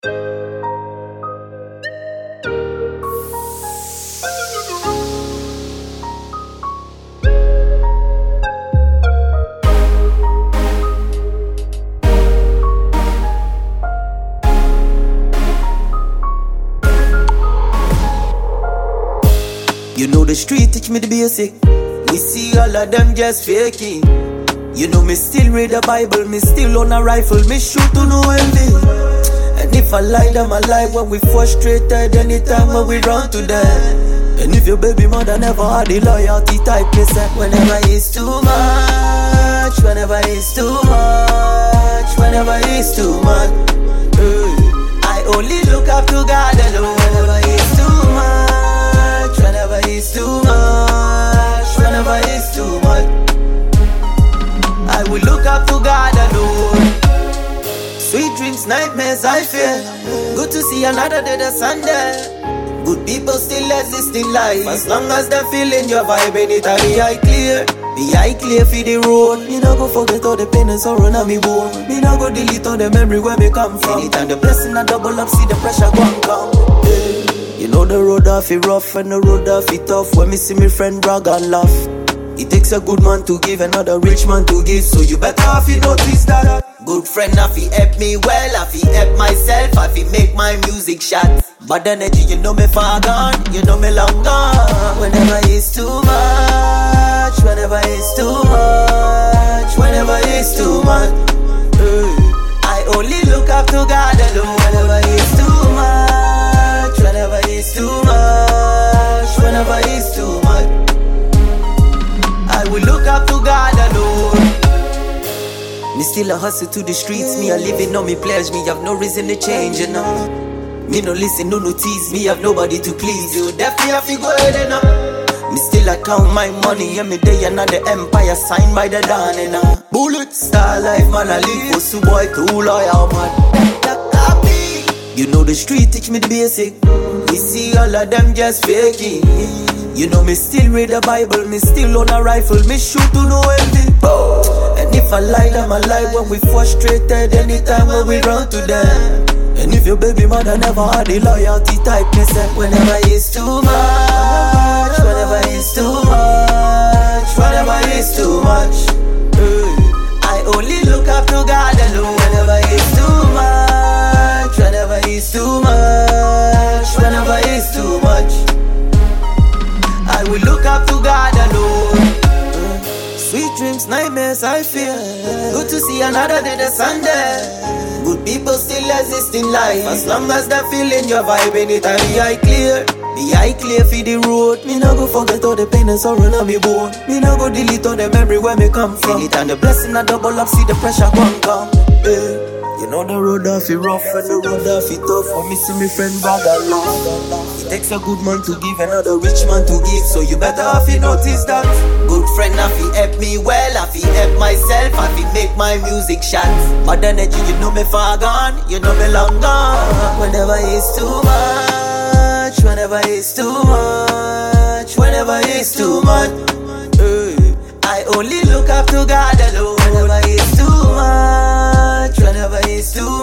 You know the street teach me the basic. We see all of them just faking. You know me still read the Bible, me still on a rifle, me shoot to no envy. And if I lie, them I lie when we frustrated. Anytime when we run to them. And if your baby mother never had the loyalty type, me say whenever it's too much, whenever it's too much, whenever it's too much. I only look up to God alone. Whenever it's too much, whenever it's too much, whenever it's too much, I will look up to God alone. Sweet dreams, nightmares, I fear. Good to see another day, the Sunday. Good people still exist in life. As long as they're feeling your vibe, anytime the eye clear. The eye clear for the road. Me not go forget all the pain and sorrow na me bone. Me not go delete all the memory where me come from. Anytime the blessing a double up, see the pressure go and come. You know the road off it rough and the road off it tough. When me see me friend brag and laugh. It takes a good man to give, another rich man to give. So you better have to notice that. Good friend, if he help me well, if he help myself, if he make my music shot. Bad energy, you know me far gone, you know me long gone. Whenever it's too much, whenever it's too much, whenever it's too much, I only look up to God alone. Whenever it's too much, whenever it's too much, whenever it's too much, I will look up to God alone. Me still a hustle to the streets, me a living on me pledge, me have no reason to change, you know. Me no listen, no tease, me have nobody to please. You definitely have to go ahead and me still I count my money every day, another empire signed by the dawn, and bullet star life, man, I live for so boy too loyal, man. You know the street teach me the basic. We see all of them just faking. You know me still read the Bible, me still on a rifle, me shoot to no envy. And if I lie, them I lie when we frustrated. Anytime when we run to them. And if your baby mother never had the loyalty type, me say whenever it's too much, whenever it's too much, whenever it's too much, I only look up to God alone. Whenever it's too much, whenever it's too much, whenever it's too much, I will look up to God alone. Sweet dreams, nightmares, I fear. Good to see another day, the Sunday. Good people still exist in life. As long as they're feeling your vibe, anytime the eye clear. The eye clear for the road. Me not go forget all the pain and sorrow na me bone. Me not go delete all the memory where me come from. Anytime the blessing a double up, see the pressure go and come. You know the road off it rough and the road off it tough. For me see me friend brag and laugh. It takes a good man to give, another rich man to give. So you better have to notice that. Good friend, if he help me well, if he help myself, if he make my music shot. Bad energy, you know me far gone, you know me long gone. Whenever it's too much, whenever it's too much, whenever it's too much, I only look up to God alone. Whenever it's too much, whenever it's too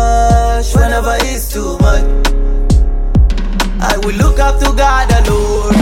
much, whenever it's too much, I will look up to God alone.